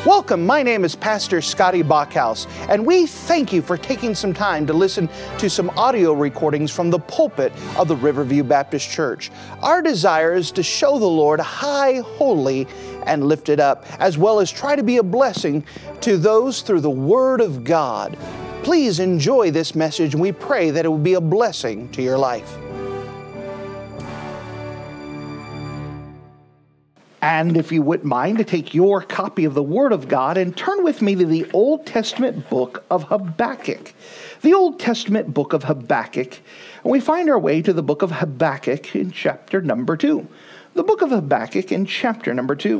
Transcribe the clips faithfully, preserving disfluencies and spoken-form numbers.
Welcome, my name is Pastor Scotty Bachhaus, and we thank you for taking some time to listen to some audio recordings from the pulpit of the Riverview Baptist Church. Our desire is to show the Lord high, holy, and lifted up, as well as try to be a blessing to those through the Word of God. Please enjoy this message, and we pray that it will be a blessing to your life. And if you wouldn't mind to take your copy of the Word of God and turn with me to the Old Testament book of Habakkuk. The Old Testament book of Habakkuk. And we find our way to the book of Habakkuk in chapter number two. The book of Habakkuk in chapter number two.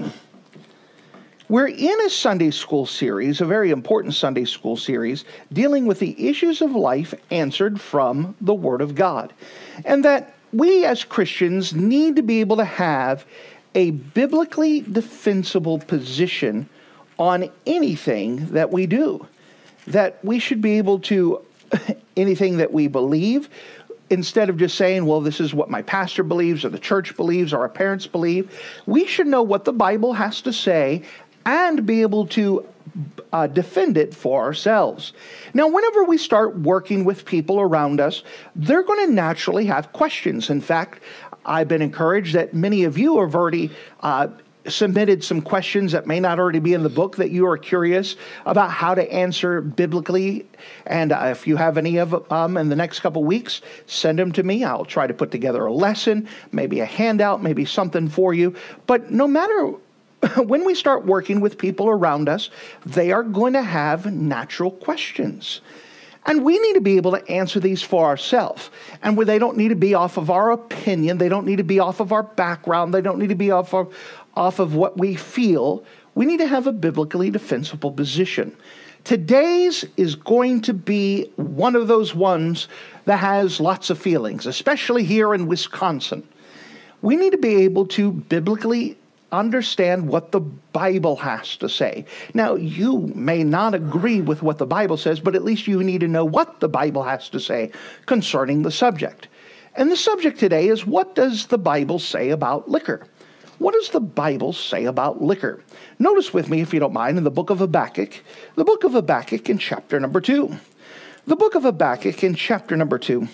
We're in a Sunday school series, a very important Sunday school series, dealing with the issues of life answered from the Word of God. And that we as Christians need to be able to have a biblically defensible position on anything that we do. That we should be able to, anything that we believe, instead of just saying, well, this is what my pastor believes, or the church believes, or our parents believe, we should know what the Bible has to say and be able to uh, defend it for ourselves. Now, whenever we start working with people around us, they're going to naturally have questions. In fact, I've been encouraged that many of you have already uh, submitted some questions that may not already be in the book that you are curious about how to answer biblically. And uh, if you have any of them um, in the next couple weeks, send them to me. I'll try to put together a lesson, maybe a handout, maybe something for you. But no matter when we start working with people around us, they are going to have natural questions. And we need to be able to answer these for ourselves. And where they don't need to be off of our opinion, they don't need to be off of our background, they don't need to be off of, off of what we feel. We need to have a biblically defensible position. Today's is going to be one of those ones that has lots of feelings, especially here in Wisconsin. We need to be able to biblically understand what the Bible has to say. Now, you may not agree with what the Bible says, but at least you need to know what the Bible has to say concerning the subject. And the subject today is, what does the Bible say about liquor? What does the Bible say about liquor? Notice with me, if you don't mind, in the book of Habakkuk, the book of Habakkuk in chapter number two. The book of Habakkuk in chapter number two.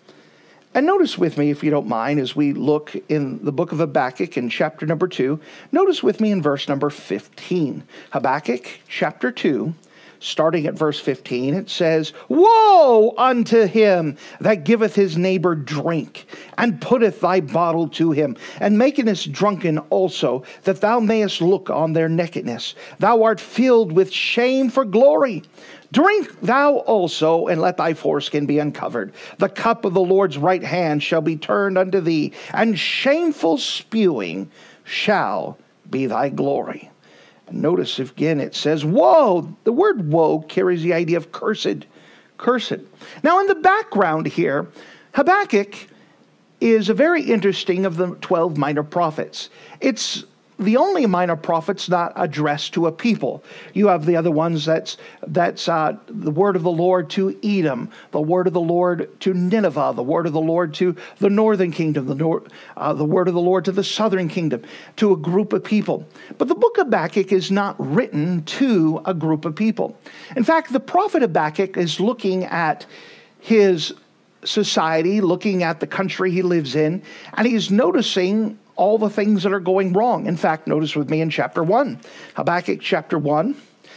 And notice with me, if you don't mind, as we look in the book of Habakkuk in chapter number two, notice with me in verse number fifteen. Habakkuk chapter two, starting at verse fifteen, it says, "Woe unto him that giveth his neighbor drink, and putteth thy bottle to him, and maketh drunken also, that thou mayest look on their nakedness. Thou art filled with shame for glory. Drink thou also, and let thy foreskin be uncovered. The cup of the Lord's right hand shall be turned unto thee, and shameful spewing shall be thy glory." And notice again it says, woe. The word woe carries the idea of cursed. Cursed. Now in the background here, Habakkuk is a very interesting of the twelve minor prophets. It's the only minor prophet's not addressed to a people. You have the other ones that's that's uh, the word of the Lord to Edom, the word of the Lord to Nineveh, the word of the Lord to the northern kingdom, the, nor- uh, the word of the Lord to the southern kingdom, to a group of people. But the book of Habakkuk is not written to a group of people. In fact, the prophet Habakkuk is looking at his society, looking at the country he lives in, and he's noticing all the things that are going wrong. In fact, notice with me in chapter one, Habakkuk chapter one.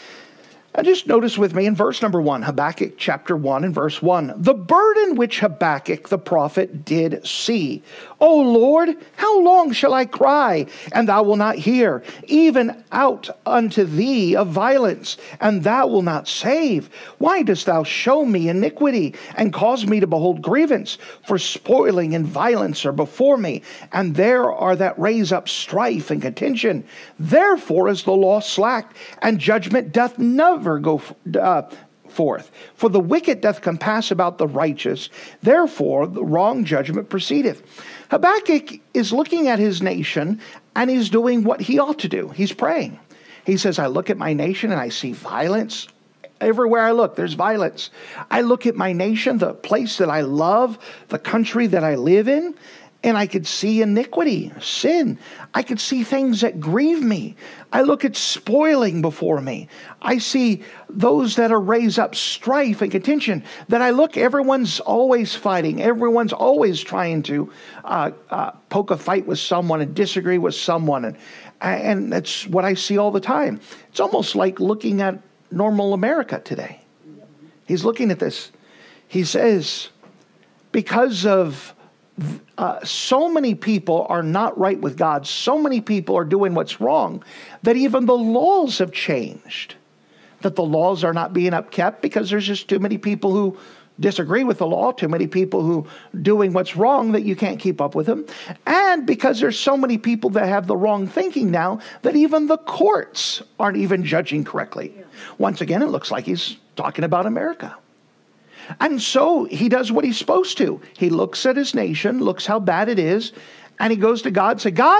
And just notice with me in verse number one, Habakkuk chapter one and verse one. "The burden which Habakkuk the prophet did see. O Lord, how long shall I cry, and thou wilt not hear? Even out unto thee of violence, and thou wilt not save. Why dost thou show me iniquity, and cause me to behold grievance? For spoiling and violence are before me, and there are that raise up strife and contention. Therefore is the law slack, and judgment doth never go uh, forth. For the wicked doth compass about the righteous, therefore the wrong judgment proceedeth." Habakkuk is looking at his nation, and he's doing what he ought to do. He's praying. He says, I look at my nation and I see violence. Everywhere I look, there's violence. I look at my nation, the place that I love, the country that I live in, And I could see iniquity, sin. I could see things that grieve me. I look at spoiling before me. I see those that are raise up strife and contention. That I look, everyone's always fighting. Everyone's always trying to uh, uh, poke a fight with someone and disagree with someone. And, and that's what I see all the time. It's almost like looking at normal America today. He's looking at this. He says, because of Uh, so many people are not right with God. So many people are doing what's wrong that even the laws have changed. That the laws are not being upkept because there's just too many people who disagree with the law, too many people who doing what's wrong that you can't keep up with them. And because there's so many people that have the wrong thinking now that even the courts aren't even judging correctly. Once again, it looks like he's talking about America. And so he does what he's supposed to. He looks at his nation, looks how bad it is, and he goes to God and says, God,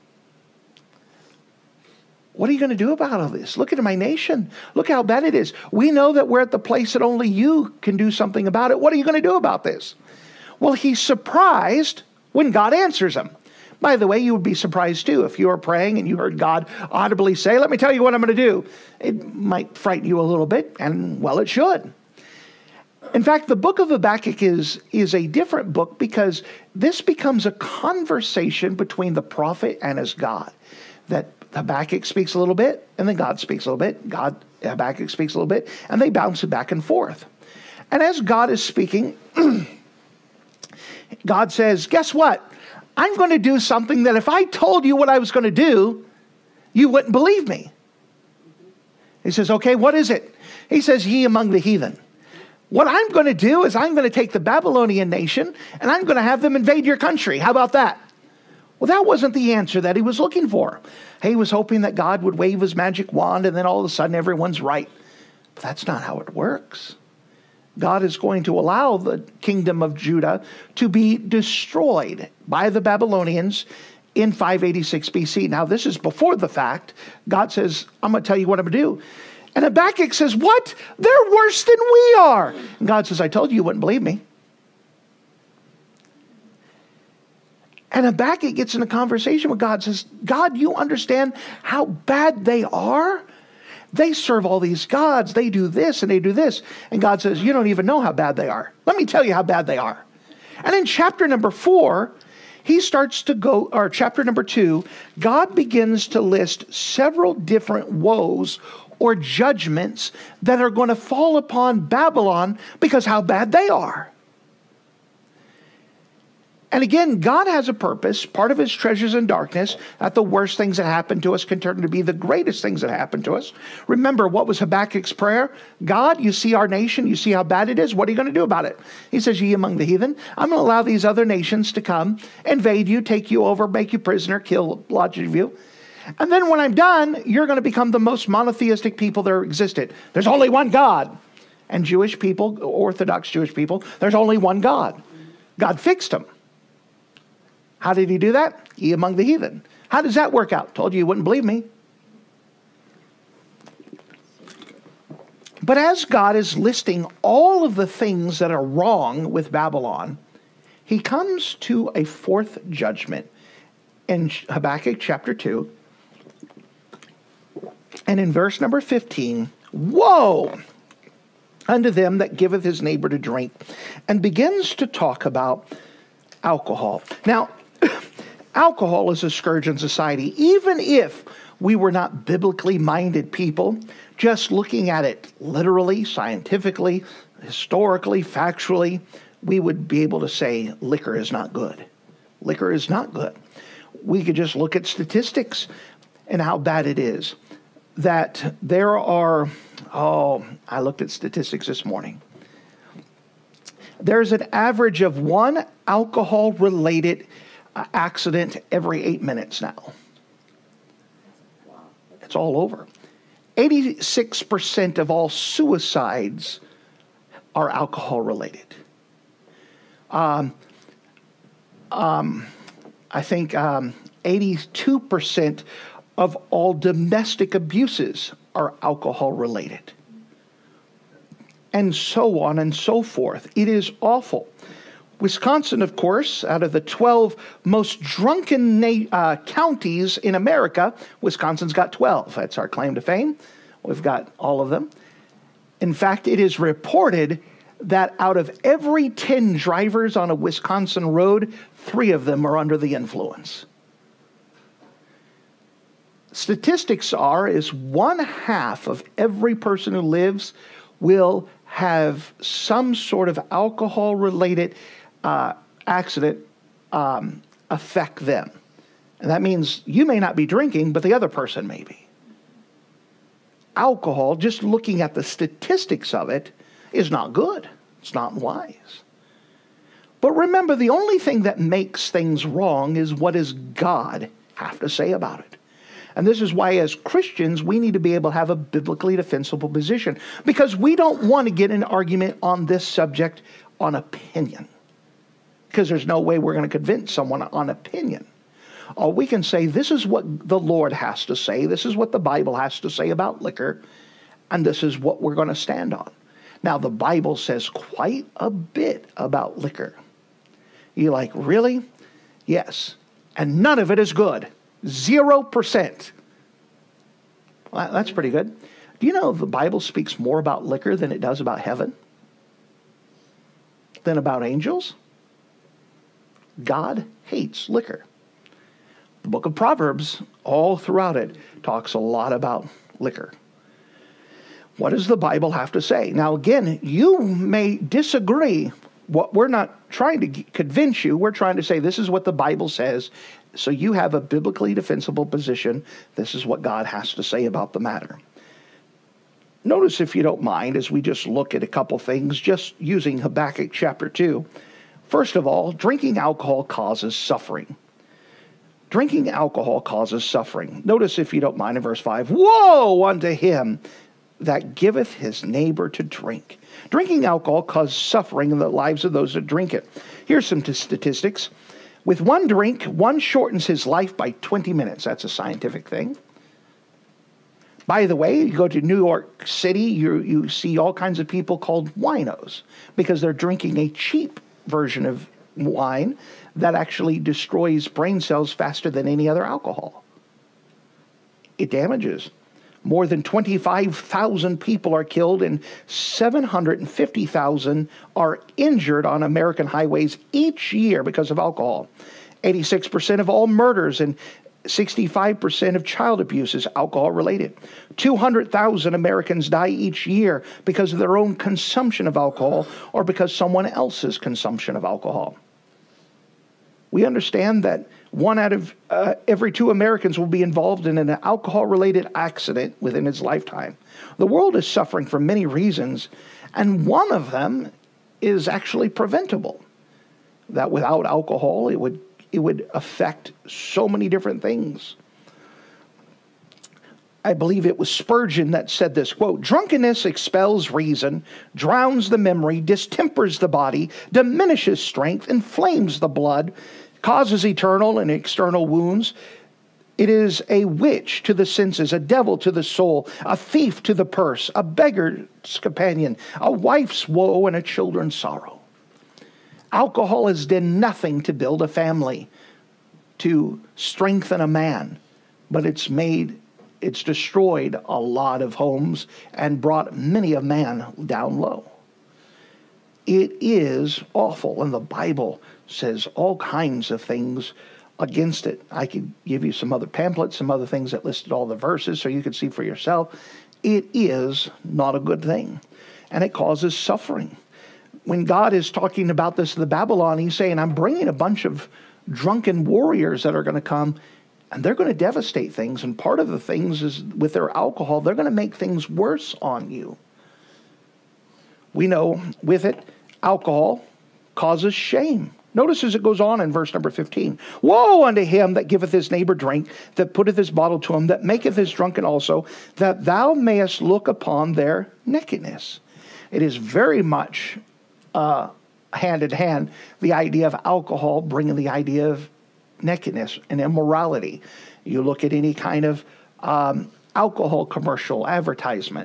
what are you going to do about all this? Look at my nation. Look how bad it is. We know that we're at the place that only you can do something about it. What are you going to do about this? Well, he's surprised when God answers him. By the way, you would be surprised too if you were praying and you heard God audibly say, let me tell you what I'm going to do. It might frighten you a little bit, and well, it should. In fact, the book of Habakkuk is, is a different book because this becomes a conversation between the prophet and his God. That Habakkuk speaks a little bit, and then God speaks a little bit. God, Habakkuk speaks a little bit, and they bounce it back and forth. And as God is speaking, God says, guess what? I'm going to do something that if I told you what I was going to do, you wouldn't believe me. He says, okay, what is it? He says, ye among the heathen. What I'm going to do is I'm going to take the Babylonian nation and I'm going to have them invade your country. How about that? Well, that wasn't the answer that he was looking for. He was hoping that God would wave his magic wand and then all of a sudden everyone's right. But that's not how it works. God is going to allow the kingdom of Judah to be destroyed by the Babylonians in five eighty-six B C. Now, this is before the fact. God says, I'm going to tell you what I'm going to do. And Habakkuk says, what? They're worse than we are. And God says, I told you you wouldn't believe me. And Habakkuk gets in a conversation with God, says, God, you understand how bad they are? They serve all these gods. They do this and they do this. And God says, you don't even know how bad they are. Let me tell you how bad they are. And in chapter number four, he starts to go, or chapter number two, God begins to list several different woes or judgments that are going to fall upon Babylon because how bad they are. And again, God has a purpose. Part of his treasures in darkness, that the worst things that happen to us can turn to be the greatest things that happen to us. Remember, what was Habakkuk's prayer? God, you see our nation, you see how bad it is. What are you going to do about it? He says, ye among the heathen, I'm going to allow these other nations to come, invade you, take you over, make you prisoner, kill lots of you. And then when I'm done, you're going to become the most monotheistic people there existed. There's only one God. And Jewish people, Orthodox Jewish people, there's only one God. God fixed them. How did he do that? Ye among the heathen. How does that work out? Told you you wouldn't believe me. But as God is listing all of the things that are wrong with Babylon, he comes to a fourth judgment in Habakkuk chapter two. And in verse number fifteen, woe unto them that giveth his neighbor to drink, and begins to talk about alcohol. Now, alcohol is a scourge in society. Even if we were not biblically minded people, just looking at it literally, scientifically, historically, factually, we would be able to say liquor is not good. Liquor is not good. We could just look at statistics and how bad it is. That there are, oh, I looked at statistics this morning. There's an average of one alcohol-related uh, accident every eight minutes now. It's all over. eighty-six percent of all suicides are alcohol-related. Um, um, I think um, eighty-two percent of all domestic abuses are alcohol-related. And so on and so forth. It is awful. Wisconsin, of course, out of the twelve most drunken na- uh, counties in America, Wisconsin's got twelve. That's our claim to fame. We've got all of them. In fact, it is reported that out of every ten drivers on a Wisconsin road, three of them are under the influence. Statistics are is one half of every person who lives will have some sort of alcohol-related uh, accident um, affect them. And that means you may not be drinking, but the other person may be. Alcohol, just looking at the statistics of it, is not good. It's not wise. But remember, the only thing that makes things wrong is what does God have to say about it. And this is why, as Christians, we need to be able to have a biblically defensible position, because we don't want to get an argument on this subject on opinion, because there's no way we're going to convince someone on opinion. Or we can say, this is what the Lord has to say, this is what the Bible has to say about liquor, and this is what we're going to stand on. Now, the Bible says quite a bit about liquor. You're like, really? Yes. And none of it is good. Zero percent. Well, that's pretty good. Do you know the Bible speaks more about liquor than it does about heaven? Than about angels? God hates liquor. The book of Proverbs, all throughout it, talks a lot about liquor. What does the Bible have to say? Now, again, you may disagree. What we're not trying to convince you. We're trying to say this is what the Bible says. So you have a biblically defensible position. This is what God has to say about the matter. Notice, if you don't mind, as we just look at a couple things, just using Habakkuk chapter two. First of all, drinking alcohol causes suffering. Drinking alcohol causes suffering. Notice, if you don't mind, in verse five, woe unto him that giveth his neighbor to drink. Drinking alcohol causes suffering in the lives of those that drink it. Here's some t- statistics. With one drink, one shortens his life by twenty minutes. That's a scientific thing. By the way, you go to New York City, you, you see all kinds of people called winos because they're drinking a cheap version of wine that actually destroys brain cells faster than any other alcohol. It damages. More than twenty-five thousand people are killed and seven hundred fifty thousand are injured on American highways each year because of alcohol. eighty-six percent of all murders and sixty-five percent of child abuse is alcohol related. two hundred thousand Americans die each year because of their own consumption of alcohol or because someone else's consumption of alcohol. We understand that one out of uh, every two Americans will be involved in an alcohol-related accident within his lifetime. The world is suffering for many reasons, and one of them is actually preventable. That without alcohol, it would it would affect so many different things. I believe it was Spurgeon that said this, quote, drunkenness expels reason, drowns the memory, distempers the body, diminishes strength, inflames the blood, causes eternal and external wounds. It is a witch to the senses, a devil to the soul, a thief to the purse, a beggar's companion, a wife's woe, and a children's sorrow. Alcohol has done nothing to build a family, to strengthen a man, but it's made, it's destroyed a lot of homes and brought many a man down low. It is awful, and the Bible says all kinds of things against it. I could give you some other pamphlets, some other things that listed all the verses so you could see for yourself. It is not a good thing, and it causes suffering. When God is talking about this to the Babylon, he's saying, I'm bringing a bunch of drunken warriors that are going to come, and they're going to devastate things. And part of the things is with their alcohol, they're going to make things worse on you. We know with it, alcohol causes shame. Notice as it goes on in verse number fifteen. Woe unto him that giveth his neighbor drink, that putteth his bottle to him, that maketh his drunken also, that thou mayest look upon their nakedness. It is very much uh, hand in hand, the idea of alcohol bringing the idea of nakedness and immorality. You look at any kind of um, alcohol commercial advertisement,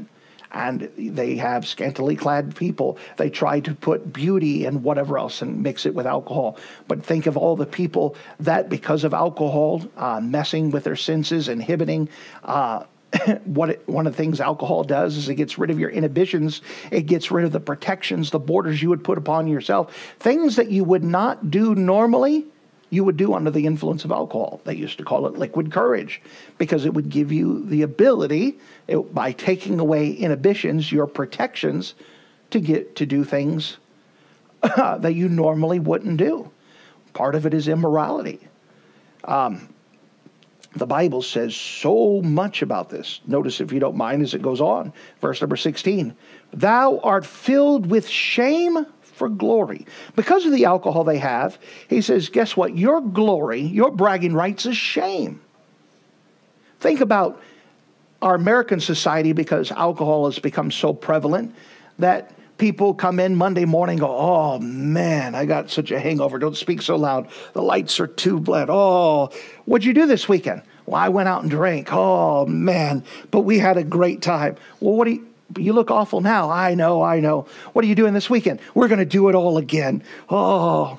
And they have scantily clad people. They try to put beauty and whatever else and mix it with alcohol. But think of all the people that, because of alcohol, uh, messing with their senses, inhibiting, uh, what it, one of the things alcohol does is it gets rid of your inhibitions. It gets rid of the protections, the borders you would put upon yourself. Things that you would not do normally, you would do under the influence of alcohol. They used to call it liquid courage because it would give you the ability, it, by taking away inhibitions, your protections, to get to do things uh, that you normally wouldn't do. Part of it is immorality. Um, the Bible says so much about this. Notice, if you don't mind, as it goes on, verse number sixteen, thou art filled with shame for glory. Because of the alcohol they have, he says, guess what? Your glory, your bragging rights is shame. Think about our American society, because alcohol has become so prevalent that people come in Monday morning and go, oh man, I got such a hangover. Don't speak so loud. The lights are too bright. Oh, what'd you do this weekend? Well, I went out and drank. Oh man, but we had a great time. Well, what do you... You look awful now. I know, I know. What are you doing this weekend? We're going to do it all again. Oh.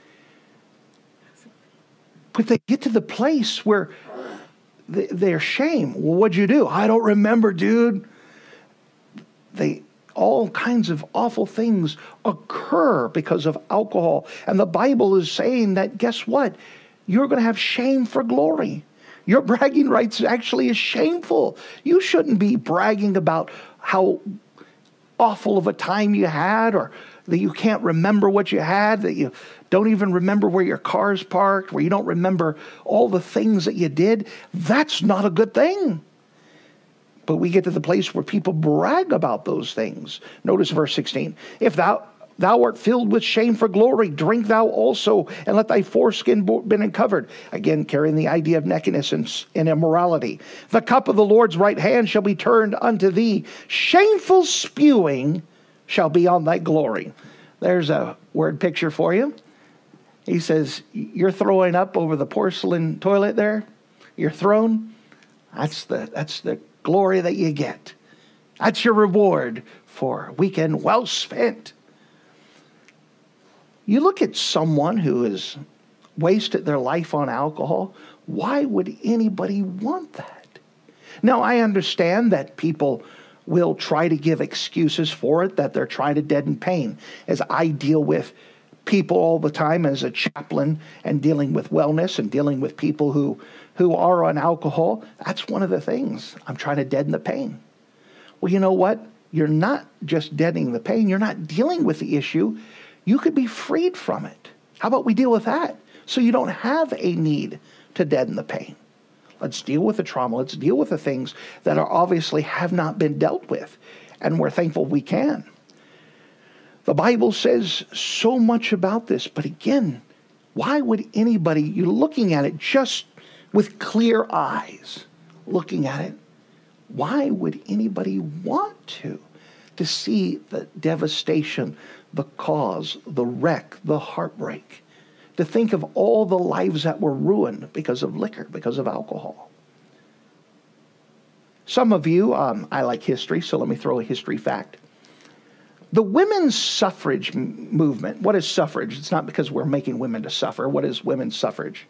But they get to the place where they, they're ashamed. Well, what'd you do? I don't remember, dude. They, all kinds of awful things occur because of alcohol. And the Bible is saying that, guess what? You're going to have shame for glory. Your bragging rights actually is shameful. You shouldn't be bragging about how awful of a time you had, or that you can't remember what you had, that you don't even remember where your car's parked, where you don't remember all the things that you did. That's not a good thing. But we get to the place where people brag about those things. Notice verse sixteen. If thou thou art filled with shame for glory, drink thou also, and let thy foreskin be uncovered. Again, carrying the idea of nakedness and, and immorality. The cup of the Lord's right hand shall be turned unto thee. Shameful spewing shall be on thy glory. There's a word picture for you. He says, you're throwing up over the porcelain toilet there. Your throne. That's the, that's the glory that you get. That's your reward for a weekend well spent. You look at someone who has wasted their life on alcohol, why would anybody want that? Now, I understand that people will try to give excuses for it, that they're trying to deaden pain. As I deal with people all the time as a chaplain and dealing with wellness and dealing with people who, who are on alcohol, that's one of the things. I'm trying to deaden the pain. Well, you know what? You're not just deadening the pain. You're not dealing with the issue. You could be freed from it. How about we deal with that? So you don't have a need to deaden the pain. Let's deal with the trauma. Let's deal with the things that are obviously have not been dealt with. And we're thankful we can. The Bible says so much about this. But again, why would anybody, you're looking at it just with clear eyes, looking at it, why would anybody want to? To see the devastation, the cause, the wreck, the heartbreak. To think of all the lives that were ruined because of liquor, because of alcohol. Some of you, um, I like history, so let me throw a history fact. The women's suffrage m- movement, what is suffrage? It's not because we're making women to suffer. What is women's suffrage?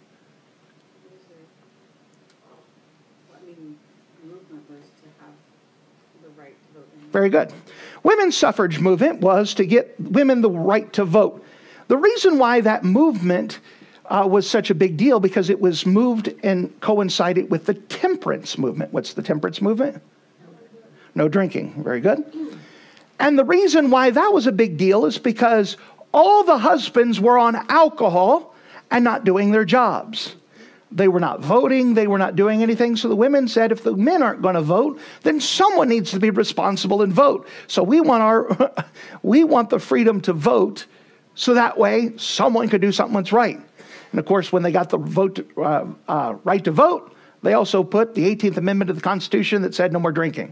Very good. Women's suffrage movement was to get women the right to vote. The reason why that movement uh, was such a big deal, because it was moved and coincided with the temperance movement. What's the temperance movement? No drinking. Very good. And the reason why that was a big deal is because all the husbands were on alcohol and not doing their jobs. They were not voting. They were not doing anything. So the women said, if the men aren't going to vote, then someone needs to be responsible and vote. So we want our, we want the freedom to vote, so that way someone could do something that's right. And of course, when they got the vote, uh, uh, right to vote, they also put the eighteenth Amendment of the Constitution that said no more drinking.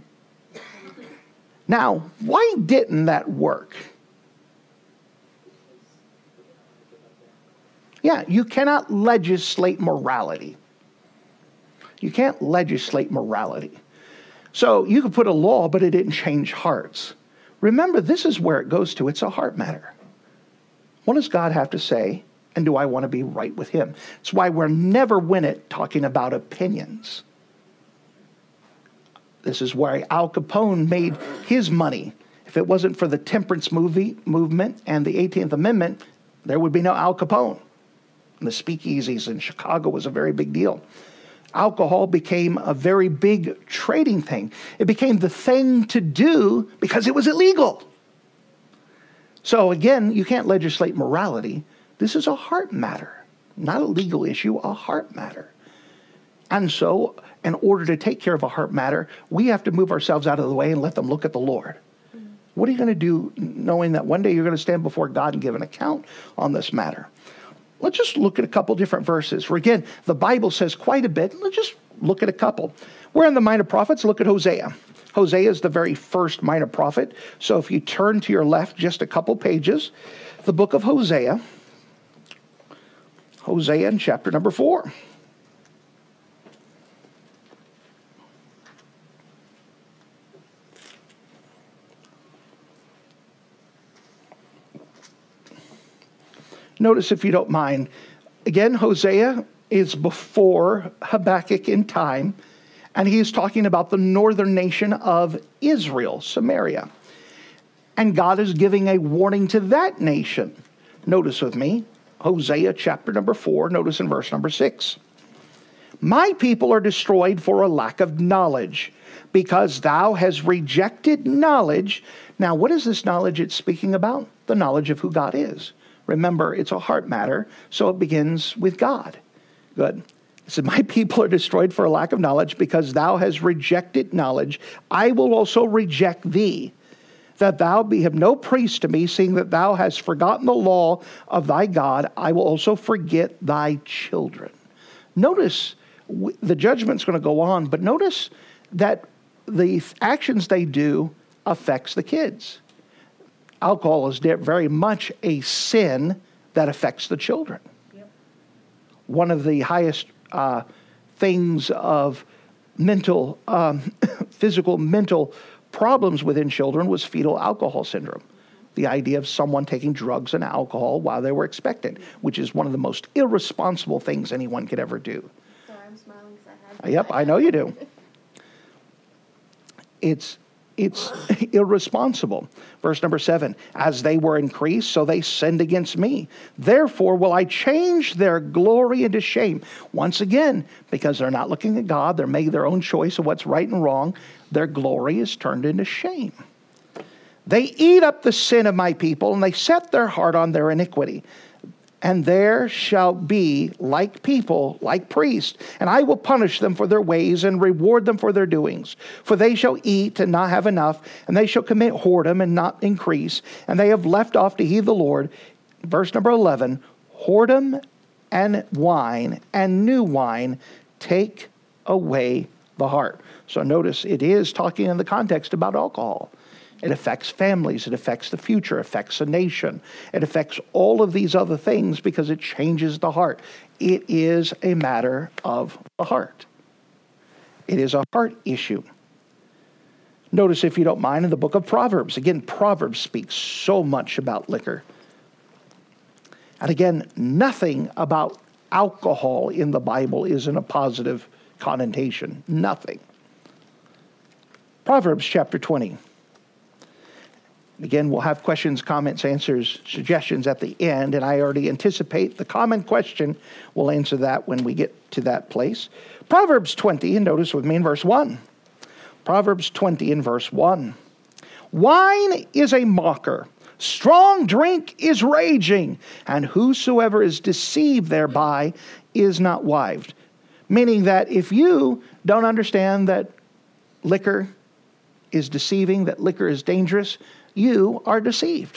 Now, why didn't that work? Yeah, you cannot legislate morality. You can't legislate morality. So you could put a law, but it didn't change hearts. Remember, this is where it goes to. It's a heart matter. What does God have to say? And do I want to be right with him? It's why we're never win it talking about opinions. This is why Al Capone made his money. If it wasn't for the temperance movie movement and the eighteenth Amendment, there would be no Al Capone. And the speakeasies in Chicago was a very big deal. Alcohol became a very big trading thing. It became the thing to do because it was illegal. So again, you can't legislate morality. This is a heart matter, not a legal issue, a heart matter. And so, in order to take care of a heart matter, we have to move ourselves out of the way and let them look at the Lord. Mm-hmm. What are you going to do knowing that one day you're going to stand before God and give an account on this matter? Let's just look at a couple different verses. Where again, the Bible says quite a bit. Let's just look at a couple. We're in the Minor Prophets. Look at Hosea. Hosea is the very first minor prophet. So if you turn to your left just a couple pages, the book of Hosea. Hosea in chapter number four. Notice, if you don't mind, again, Hosea is before Habakkuk in time, and he is talking about the northern nation of Israel, Samaria. And God is giving a warning to that nation. Notice with me, Hosea chapter number four, notice in verse number six. My people are destroyed for a lack of knowledge, because thou hast rejected knowledge. Now, what is this knowledge it's speaking about? The knowledge of who God is. Remember, it's a heart matter, so it begins with God. Good. It said, my people are destroyed for a lack of knowledge, because thou hast rejected knowledge. I will also reject thee, that thou be have no priest to me, seeing that thou hast forgotten the law of thy God. I will also forget thy children. Notice, the judgment's going to go on, but notice that the actions they do affects the kids. Alcohol is very much a sin that affects the children. Yep. One of the highest uh, things of mental, um, physical, mental problems within children was fetal alcohol syndrome. The idea of someone taking drugs and alcohol while they were expectant, which is one of the most irresponsible things anyone could ever do. Sorry, I'm smiling because I have. Yep, I know you do. It's It's irresponsible. Verse number seven, as they were increased, so they sinned against me. Therefore will I change their glory into shame. Once again, because they're not looking at God, they're making their own choice of what's right and wrong, their glory is turned into shame. They eat up the sin of my people, and they set their heart on their iniquity. And there shall be like people, like priests, and I will punish them for their ways and reward them for their doings. For they shall eat and not have enough, and they shall commit whoredom and not increase, and they have left off to heed the Lord. Verse number eleven, whoredom and wine and new wine take away the heart. So notice it is talking in the context about alcohol. It affects families. It affects the future. It affects a nation. It affects all of these other things because it changes the heart. It is a matter of the heart. It is a heart issue. Notice, if you don't mind, in the book of Proverbs. Again, Proverbs speaks so much about liquor. And again, nothing about alcohol in the Bible is in a positive connotation. Nothing. Proverbs chapter twenty. Again, we'll have questions, comments, answers, suggestions at the end, and I already anticipate the common question. We'll answer that when we get to that place. Proverbs twenty, and notice with me in verse one. Proverbs twenty in verse one. Wine is a mocker, strong drink is raging, and whosoever is deceived thereby is not wise. Meaning that if you don't understand that liquor is deceiving, that liquor is dangerous, you are deceived.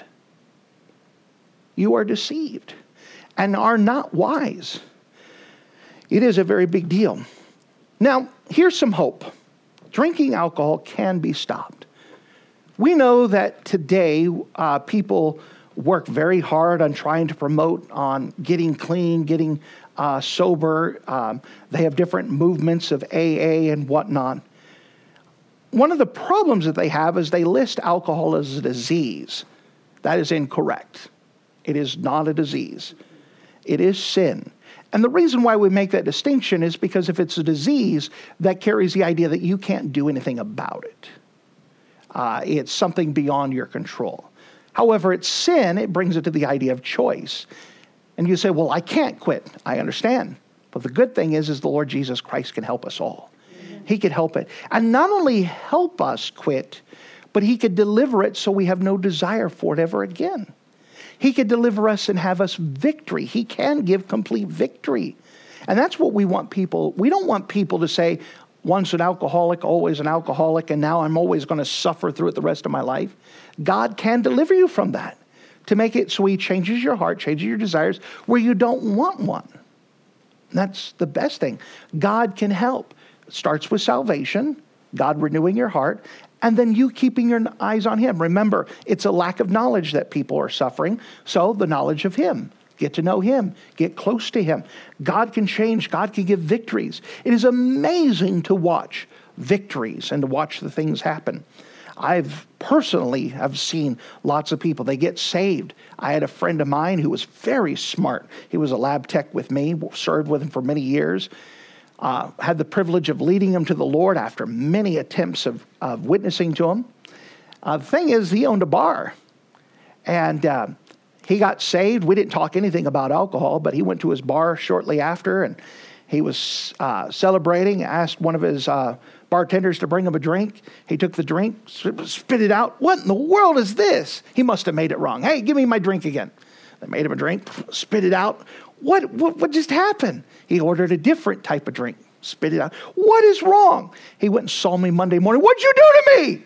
You are deceived and are not wise. It is a very big deal. Now, here's some hope. Drinking alcohol can be stopped. We know that today uh, people work very hard on trying to promote on getting clean, getting uh, sober. Um, they have different movements of A A and whatnot. one of the problems that they have is they list alcohol as a disease. That is incorrect. It is not a disease. It is sin. And the reason why we make that distinction is because if it's a disease, that carries the idea that you can't do anything about it. Uh, it's something beyond your control. However, it's sin. It brings it to the idea of choice. And you say, well, I can't quit. I understand. But the good thing is, is the Lord Jesus Christ can help us all. He could help it. And not only help us quit, but he could deliver it so we have no desire for it ever again. He could deliver us and have us victory. He can give complete victory. And that's what we want people. We don't want people to say, once an alcoholic, always an alcoholic, and now I'm always going to suffer through it the rest of my life. God can deliver you from that to make it so he changes your heart, changes your desires where you don't want one. And that's the best thing. God can help. It starts with salvation, God renewing your heart, and then you keeping your eyes on him. Remember, it's a lack of knowledge that people are suffering. So the knowledge of him. Get to know him. Get close to him. God can change. God can give victories. It is amazing to watch victories and to watch the things happen. I've personally have seen lots of people. They get saved. I had a friend of mine who was very smart. He was a lab tech with me, served with him for many years. Uh, had the privilege of leading him to the Lord after many attempts of, of witnessing to him. Uh, the thing is, he owned a bar. And uh, he got saved. We didn't talk anything about alcohol, but he went to his bar shortly after, and he was uh, celebrating, asked one of his uh, bartenders to bring him a drink. He took the drink, spit it out. What in the world is this? He must have made it wrong. Hey, give me my drink again. They made him a drink, spit it out. What, what, what just happened? He ordered a different type of drink, spit it out. What is wrong? He went and saw me Monday morning. What'd you do to me?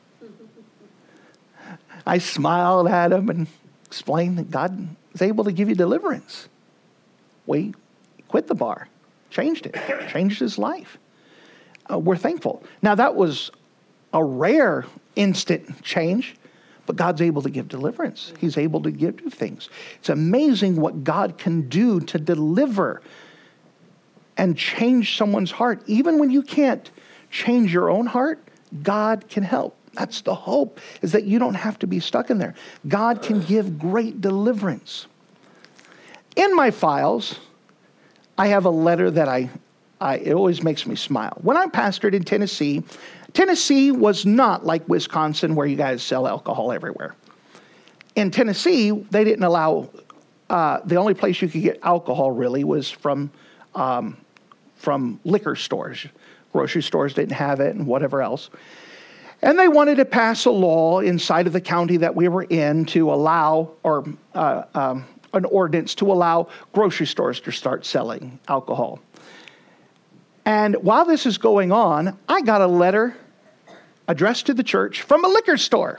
I smiled at him and explained that God is able to give you deliverance. We quit the bar, changed it, changed his life. Uh, we're thankful. Now, that was a rare instant change, but God's able to give deliverance. He's able to give you things. It's amazing what God can do to deliver and change someone's heart. Even when you can't change your own heart, God can help. That's the hope, is that you don't have to be stuck in there. God can give great deliverance. In my files, I have a letter that I, I it always makes me smile. When I pastored in Tennessee, Tennessee was not like Wisconsin where you guys sell alcohol everywhere. In Tennessee, they didn't allow, uh, the only place you could get alcohol really was from, um, from liquor stores. Grocery stores didn't have it and whatever else. And they wanted to pass a law inside of the county that we were in to allow, or uh, um, an ordinance to allow grocery stores to start selling alcohol. And while this is going on, I got a letter addressed to the church from a liquor store.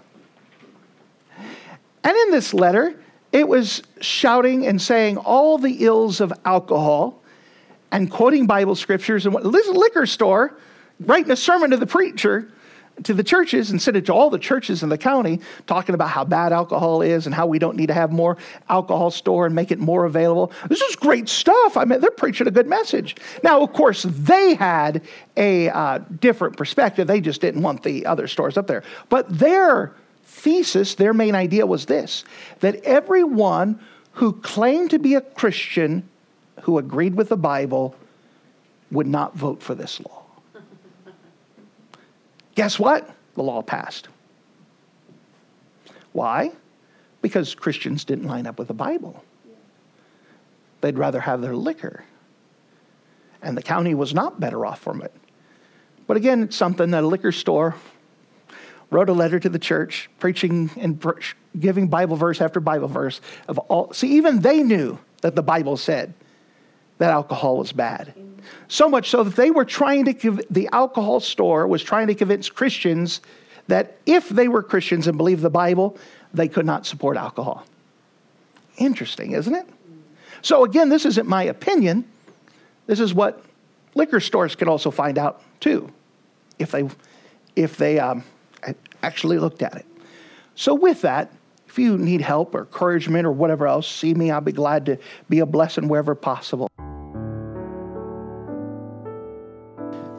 And in this letter, it was shouting and saying all the ills of alcohol and quoting Bible scriptures. And what this liquor store, writing a sermon to the preacher, to the churches, and sent it to all the churches in the county, talking about how bad alcohol is and how we don't need to have more alcohol store and make it more available. This is great stuff. I mean, they're preaching a good message. Now, of course, they had a uh, different perspective. They just didn't want the other stores up there. But their thesis, their main idea was this, that everyone who claimed to be a Christian, who agreed with the Bible, would not vote for this law. Guess what? The law passed. Why? Because Christians didn't line up with the Bible. They'd rather have their liquor. And the county was not better off from it. But again, it's something that a liquor store wrote a letter to the church, preaching and giving Bible verse after Bible verse of all. See, even they knew that the Bible said that alcohol was bad. So much so that they were trying to, the alcohol store was trying to convince Christians that if they were Christians and believed the Bible, they could not support alcohol. Interesting, isn't it? So again, this isn't my opinion. This is what liquor stores could also find out too, if they, if they um, actually looked at it. So with that, if you need help or encouragement or whatever else, see me. I'll be glad to be a blessing wherever possible.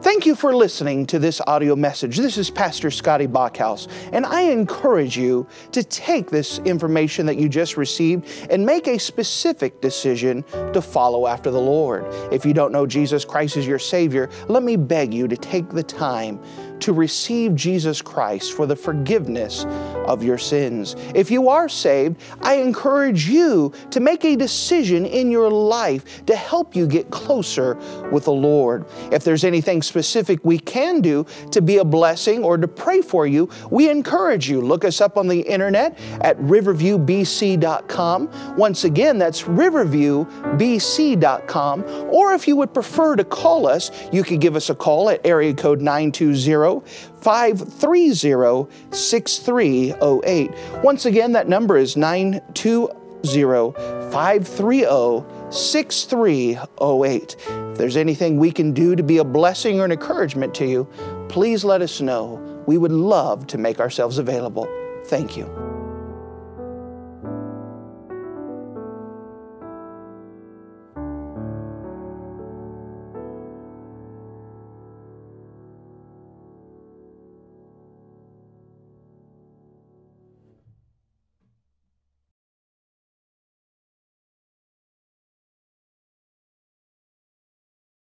Thank you for listening to this audio message. This is Pastor Scotty Bachhaus, and I encourage you to take this information that you just received and make a specific decision to follow after the Lord. If you don't know Jesus Christ as your Savior, let me beg you to take the time to receive Jesus Christ for the forgiveness of your sins. If you are saved, I encourage you to make a decision in your life to help you get closer with the Lord. If there's anything specific we can do to be a blessing or to pray for you, we encourage you. Look us up on the internet at riverview b c dot com. Once again, that's riverview b c dot com. Or if you would prefer to call us, you could give us a call at area code nine two zero, five three zero, six three zero eight. Once again, that number is nine two zero, five three zero, six three zero eight. If there's anything we can do to be a blessing or an encouragement to you, please let us know. We would love to make ourselves available. Thank you.